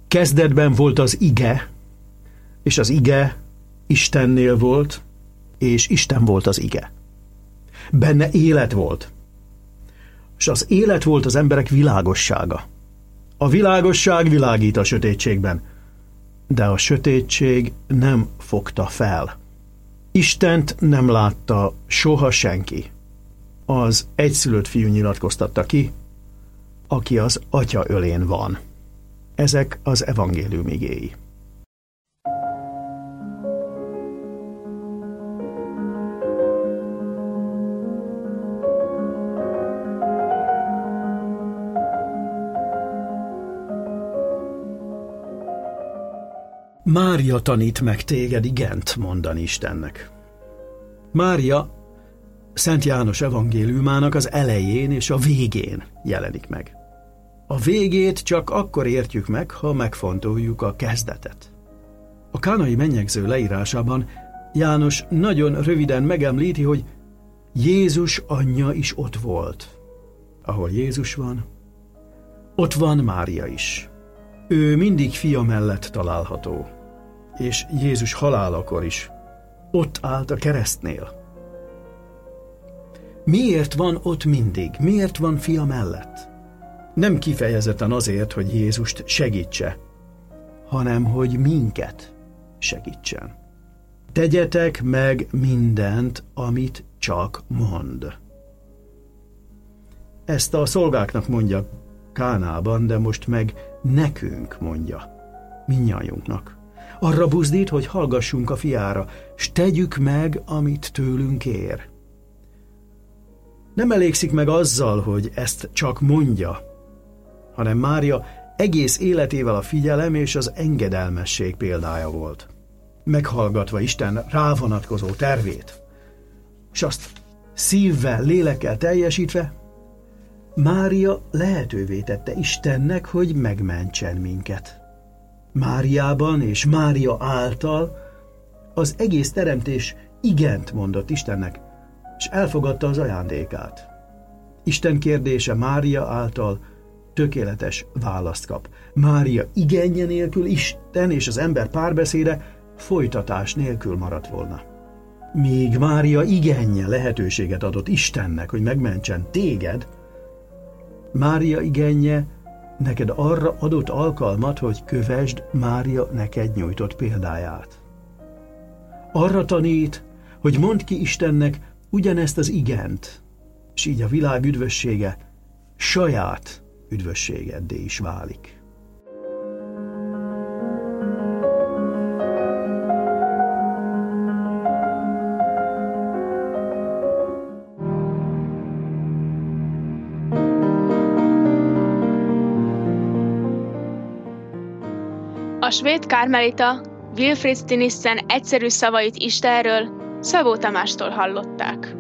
Kezdetben volt az ige, és az ige Istennél volt, és Isten volt az ige. Benne élet volt, és az élet volt az emberek világossága. A világosság világít a sötétségben, de a sötétség nem fogta fel. Istent nem látta soha senki. Az egyszülött fiú nyilatkoztatta ki, aki az Atya ölén van. Ezek az evangélium igéi. Mária tanít meg téged igent mondani Istennek. Mária Szent János evangéliumának az elején és a végén jelenik meg. A végét csak akkor értjük meg, ha megfontoljuk a kezdetet. A kánai mennyegző leírásában János nagyon röviden megemlíti, hogy Jézus anyja is ott volt. Ahol Jézus van, ott van Mária is. Ő mindig fia mellett található, és Jézus halálakor is ott állt a keresztnél. Miért van ott mindig? Miért van fia mellett? Nem kifejezetten azért, hogy Jézust segítse, hanem hogy minket segítsen. Tegyetek meg mindent, amit csak mond. Ezt a szolgáknak mondja Kánában, de most meg nekünk mondja, mindnyájunknak. Arra buzdít, hogy hallgassunk a fiára, s tegyük meg, amit tőlünk kér. Nem elégszik meg azzal, hogy ezt csak mondja, hanem Mária egész életével a figyelem és az engedelmesség példája volt. Meghallgatva Isten rávonatkozó tervét, és azt szívvel, lélekkel teljesítve, Mária lehetővé tette Istennek, hogy megmentsen minket. Máriában és Mária által az egész teremtés igent mondott Istennek, és elfogadta az ajándékát. Isten kérdése Mária által tökéletes választ kap. Mária igenje nélkül Isten és az ember párbeszéde folytatás nélkül maradt volna. Míg Mária igenje lehetőséget adott Istennek, hogy megmentsen téged, Mária igenje neked arra adott alkalmat, hogy kövesd Mária neked nyújtott példáját. Arra tanít, hogy mondd ki Istennek ugyanezt az igent, és így a világ üdvössége saját üdvösségeddé is válik. A svéd karmelita Wilfrid Stinissen egyszerű szavait Istenről Szabó Tamástól hallották.